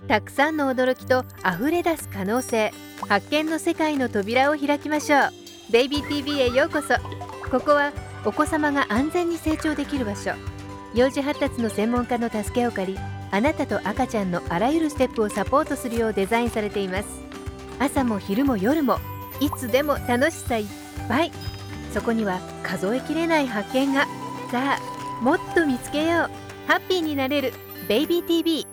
たくさんの驚きと溢れ出す可能性、発見の世界の扉を開きましょう。ベイビー TV へようこそ。ここはお子様が安全に成長できる場所。幼児発達の専門家の助けを借り、あなたと赤ちゃんのあらゆるステップをサポートするようデザインされています。朝も昼も夜もいつでも楽しさいっぱい。そこには数えきれない発見が。さあもっと見つけよう。ハッピーになれるベイビー TV。